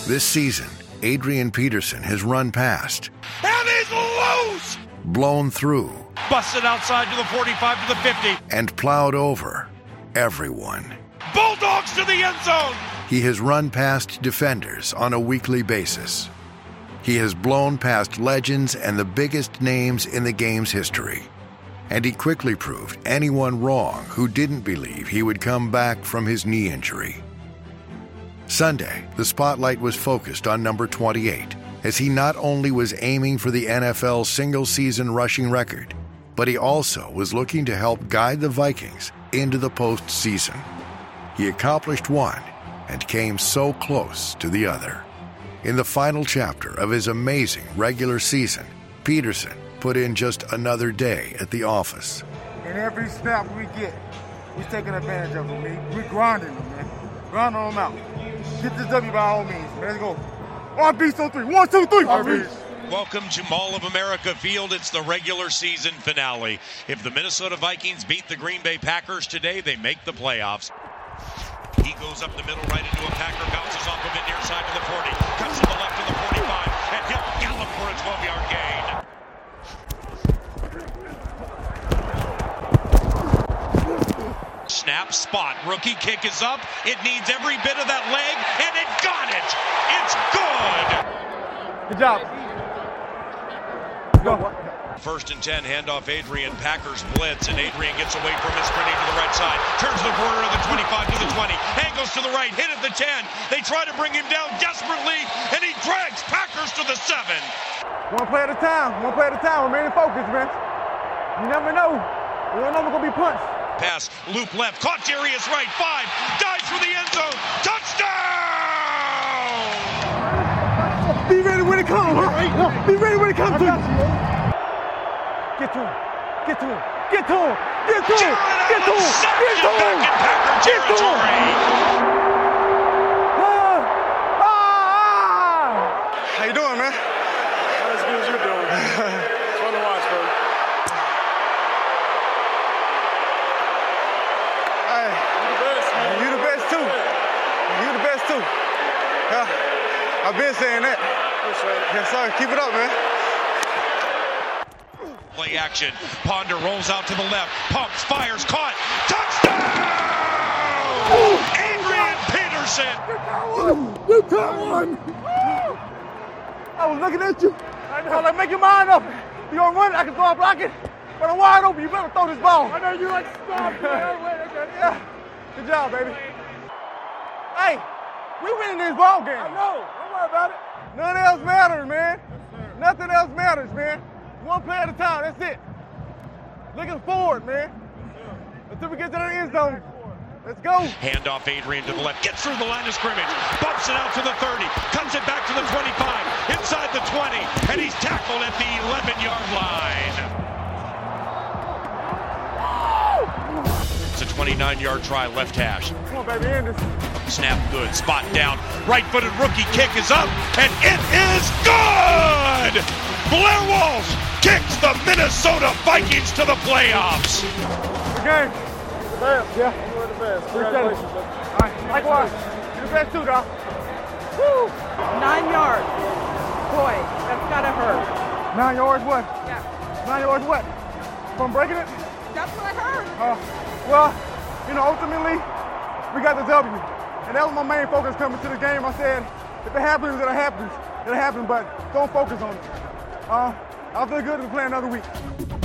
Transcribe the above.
This season, Adrian Peterson has run past. And he's loose! Blown through. Busted outside to the 45 to the 50. And plowed over everyone. Bulldogs to the end zone! He has run past defenders on a weekly basis. He has blown past legends and the biggest names in the game's history. And he quickly proved anyone wrong who didn't believe he would come back from his knee injury. Sunday, the spotlight was focused on number 28, as he not only was aiming for the NFL's single-season rushing record, but he also was looking to help guide the Vikings into the postseason. He accomplished one and came so close to the other. In the final chapter of his amazing regular season, Peterson put in just another day at the office. And every snap we get, we're taking advantage of them, man. We're grinding them, man. Grinding them out. Get this W by all means, man. Let's go. RBs on 3. 1, 2, 3. RBs. Welcome to Mall of America Field. It's the regular season finale. If the Minnesota Vikings beat the Green Bay Packers today, they make the playoffs. He goes up the middle right into a Packer, bounces off of it near side to the 40, cuts to the left to the 45, and he'll gallop for a 12-yard gain. Snap, spot, rookie kick is up. It needs every bit of that leg, and it got it. It's good. Good job. Go. First and 10, handoff Adrian. Packers blitz, and Adrian gets away from it, sprinting to the right side. Turns the corner of the 25 to the 20. Angles to the right, hit at the 10. They try to bring him down desperately, and he drags Packers to the 7. One play at a time. One play at a time. Remain focused, man. You never know. You don't know we're going to be punched. Pass, loop left, caught Darius right, 5, dives for the end zone, touchdown! Be ready when it comes, huh? Be ready when it comes to you. Get to him, get to him, get to him, get to him, get to him, get to him, get to him! How you doing, man? Not as good as you're doing. It's fun to watch, bro. Hey, You're the best, man. You the best too. You the best too. I've been saying that. Yes, sir. Keep it up, man. Play action. Ponder rolls out to the left. Pumps, fires, caught. Touchdown! Adrian Peterson. You got one. I was looking at you. I was like, make your mind up. You gonna run it, I can throw a block it. But I'm wide open. You better throw this ball. I know you like stop. Yeah. Good job, baby. Hey, we winning this ball game. I know. Don't worry about it. Nothing else matters, man. Nothing else matters, man. One play at a time. That's it. Looking forward, man. Until we get to the end zone. Let's go. Handoff Adrian to the left. Gets through the line of scrimmage. Bumps it out to the 30. Cuts it back to the 25. Inside the 20. And he's tackled at the 11-yard line. It's a 29-yard try, left hash. Come on, baby, end this. Snap good, spot down. Right-footed rookie kick is up, and it is good! Blair Walsh kicks the Minnesota Vikings to the playoffs. The game. The best. Yeah. You're the best. Appreciate it. Congratulations. All right, likewise. You're the best too, dog. Woo! 9 yards. Boy, that's gotta hurt. 9 yards what? Yeah. 9 yards what? From breaking it? That's what I heard. Well, ultimately, we got the W. And that was my main focus coming to the game. I said, if it happens, it'll happen. It'll happen, but don't focus on it. I feel good to play another week.